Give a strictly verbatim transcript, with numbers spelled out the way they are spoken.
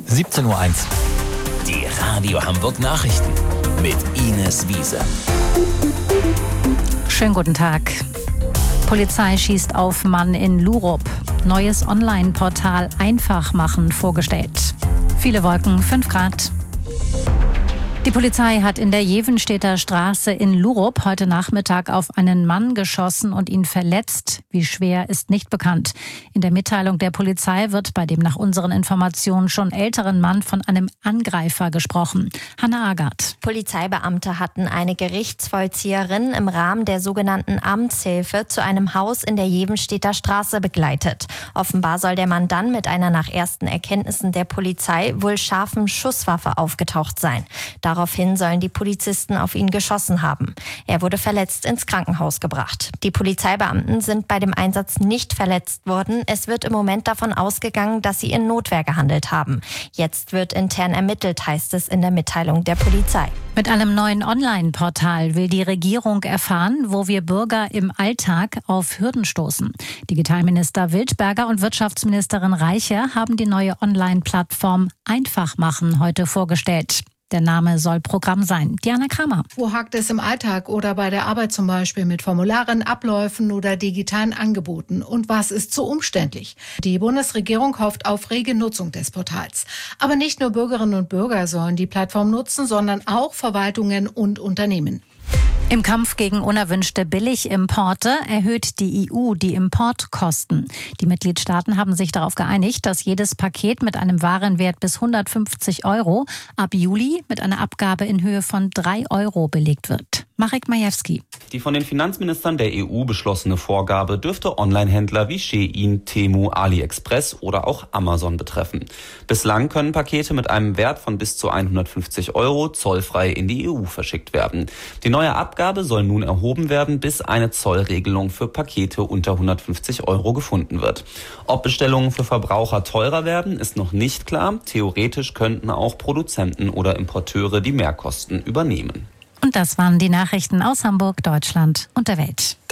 siebzehn Uhr eins. Die Radio Hamburg Nachrichten mit Ines Wiese. Schönen guten Tag. Polizei schießt auf Mann in Lurup. Neues Online-Portal Einfach machen vorgestellt. Viele Wolken, fünf Grad. Die Polizei hat in der Jevenstädter Straße in Lurup heute Nachmittag auf einen Mann geschossen und ihn verletzt. Wie schwer, ist nicht bekannt. In der Mitteilung der Polizei wird bei dem nach unseren Informationen schon älteren Mann von einem Angreifer gesprochen. Hanna Agard. Polizeibeamte hatten eine Gerichtsvollzieherin im Rahmen der sogenannten Amtshilfe zu einem Haus in der Jevenstädter Straße begleitet. Offenbar soll der Mann dann mit einer nach ersten Erkenntnissen der Polizei wohl scharfen Schusswaffe aufgetaucht sein. Daraufhin sollen die Polizisten auf ihn geschossen haben. Er wurde verletzt ins Krankenhaus gebracht. Die Polizeibeamten sind bei dem Einsatz nicht verletzt worden. Es wird im Moment davon ausgegangen, dass sie in Notwehr gehandelt haben. Jetzt wird intern ermittelt, heißt es in der Mitteilung der Polizei. Mit einem neuen Online-Portal will die Regierung erfahren, wo wir Bürger im Alltag auf Hürden stoßen. Digitalminister Wildberger und Wirtschaftsministerin Reiche haben die neue Online-Plattform Einfach machen heute vorgestellt. Der Name soll Programm sein. Diana Kramer. Wo hakt es im Alltag oder bei der Arbeit zum Beispiel mit Formularen, Abläufen oder digitalen Angeboten? Und was ist zu umständlich? Die Bundesregierung hofft auf rege Nutzung des Portals. Aber nicht nur Bürgerinnen und Bürger sollen die Plattform nutzen, sondern auch Verwaltungen und Unternehmen. Im Kampf gegen unerwünschte Billigimporte erhöht die E U die Importkosten. Die Mitgliedstaaten haben sich darauf geeinigt, dass jedes Paket mit einem Warenwert bis hundertfünfzig Euro ab Juli mit einer Abgabe in Höhe von drei Euro belegt wird. Marek Majewski. Die von den Finanzministern der E U beschlossene Vorgabe dürfte Onlinehändler wie Shein, Temu, AliExpress oder auch Amazon betreffen. Bislang können Pakete mit einem Wert von bis zu hundertfünfzig Euro zollfrei in die E U verschickt werden. Die neue Abgabe soll nun erhoben werden, bis eine Zollregelung für Pakete unter hundertfünfzig Euro gefunden wird. Ob Bestellungen für Verbraucher teurer werden, ist noch nicht klar. Theoretisch könnten auch Produzenten oder Importeure die Mehrkosten übernehmen. Und das waren die Nachrichten aus Hamburg, Deutschland und der Welt.